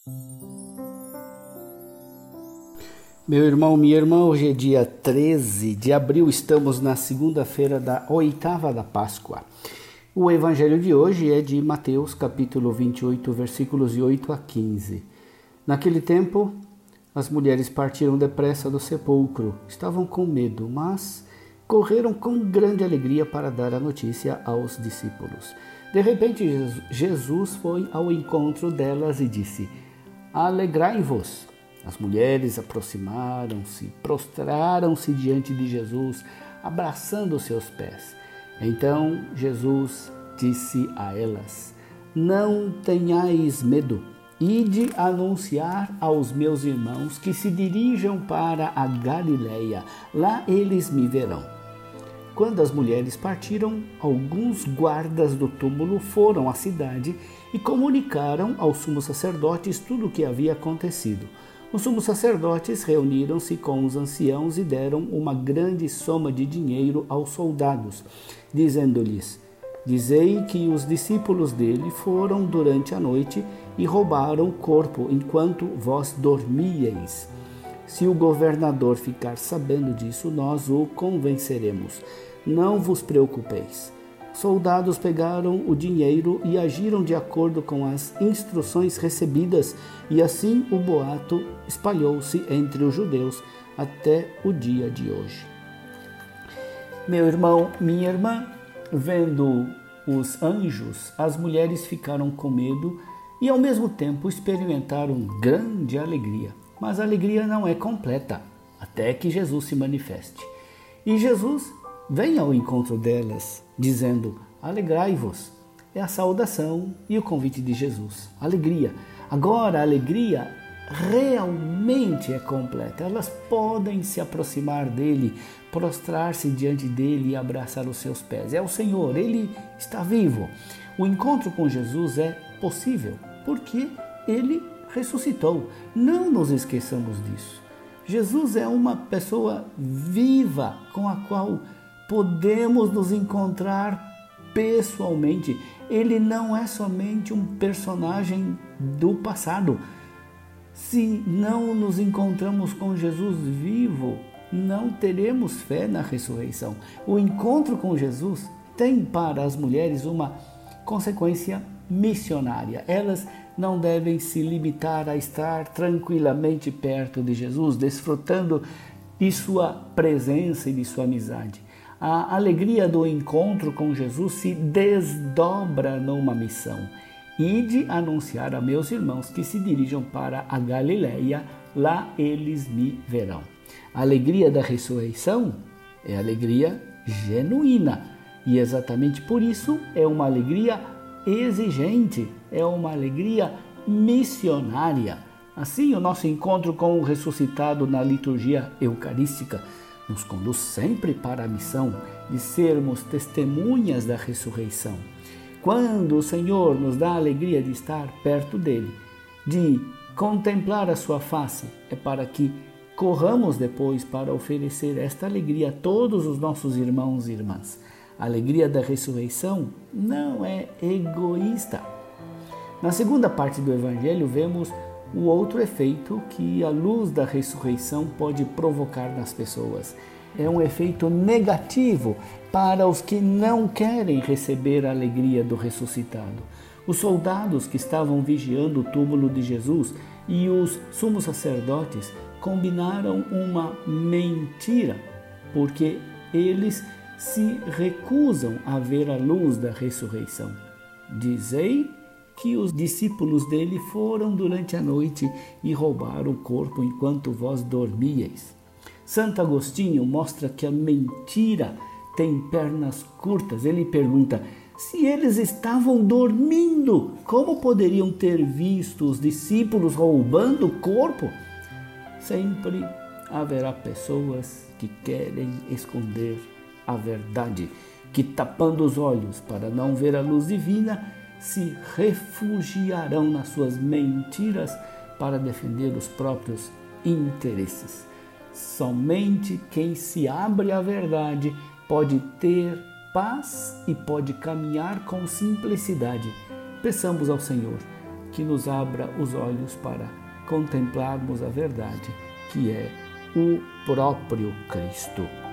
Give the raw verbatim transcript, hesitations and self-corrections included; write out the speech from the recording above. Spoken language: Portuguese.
Meu irmão, minha irmã, hoje é dia treze de abril, estamos na segunda-feira da oitava da Páscoa. O evangelho de hoje é de Mateus, capítulo vinte e oito, versículos de oito a quinze. Naquele tempo, as mulheres partiram depressa do sepulcro, estavam com medo, mas correram com grande alegria para dar a notícia aos discípulos. De repente, Jesus foi ao encontro delas e disse: "Alegrai-vos!" As mulheres aproximaram-se, prostraram-se diante de Jesus, abraçando seus pés. Então Jesus disse a elas: "Não tenhais medo, ide anunciar aos meus irmãos que se dirijam para a Galileia, lá eles me verão." Quando as mulheres partiram, alguns guardas do túmulo foram à cidade e comunicaram aos sumos sacerdotes tudo o que havia acontecido. Os sumos sacerdotes reuniram-se com os anciãos e deram uma grande soma de dinheiro aos soldados, dizendo-lhes: "Dizei que os discípulos dele foram durante a noite e roubaram o corpo enquanto vós dormíeis. Se o governador ficar sabendo disso, nós o convenceremos. Não vos preocupeis." Soldados pegaram o dinheiro e agiram de acordo com as instruções recebidas, e assim o boato espalhou-se entre os judeus até o dia de hoje. Meu irmão, minha irmã, vendo os anjos, as mulheres ficaram com medo e ao mesmo tempo experimentaram grande alegria. Mas a alegria não é completa, até que Jesus se manifeste. E Jesus vem ao encontro delas, dizendo: "Alegrai-vos." É a saudação e o convite de Jesus. Alegria. Agora a alegria realmente é completa. Elas podem se aproximar dele, prostrar-se diante dele e abraçar os seus pés. É o Senhor, ele está vivo. O encontro com Jesus é possível porque ele ressuscitou. Não nos esqueçamos disso. Jesus é uma pessoa viva com a qual podemos nos encontrar pessoalmente. Ele não é somente um personagem do passado. Se não nos encontramos com Jesus vivo, não teremos fé na ressurreição. O encontro com Jesus tem para as mulheres uma consequência missionária. Elas não devem se limitar a estar tranquilamente perto de Jesus, desfrutando de sua presença e de sua amizade. A alegria do encontro com Jesus se desdobra numa missão: "Ide anunciar a meus irmãos que se dirijam para a Galileia, lá eles me verão." A alegria da ressurreição é alegria genuína e exatamente por isso é uma alegria exigente, é uma alegria missionária. Assim, o nosso encontro com o ressuscitado na liturgia eucarística nos conduz sempre para a missão de sermos testemunhas da ressurreição. Quando o Senhor nos dá a alegria de estar perto dele, de contemplar a sua face, é para que corramos depois para oferecer esta alegria a todos os nossos irmãos e irmãs. A alegria da ressurreição não é egoísta. Na segunda parte do Evangelho, vemos o outro efeito que a luz da ressurreição pode provocar nas pessoas. É um efeito negativo para os que não querem receber a alegria do ressuscitado. Os soldados que estavam vigiando o túmulo de Jesus e os sumos sacerdotes combinaram uma mentira, porque eles se recusam a ver a luz da ressurreição. Dizei que os discípulos dele foram durante a noite e roubaram o corpo enquanto vós dormíeis. Santo Agostinho mostra que a mentira tem pernas curtas. Ele pergunta: se eles estavam dormindo, como poderiam ter visto os discípulos roubando o corpo? Sempre haverá pessoas que querem esconder a verdade, que tapando os olhos para não ver a luz divina, se refugiarão nas suas mentiras para defender os próprios interesses. Somente quem se abre à verdade pode ter paz e pode caminhar com simplicidade. Peçamos ao Senhor que nos abra os olhos para contemplarmos a verdade, que é o próprio Cristo.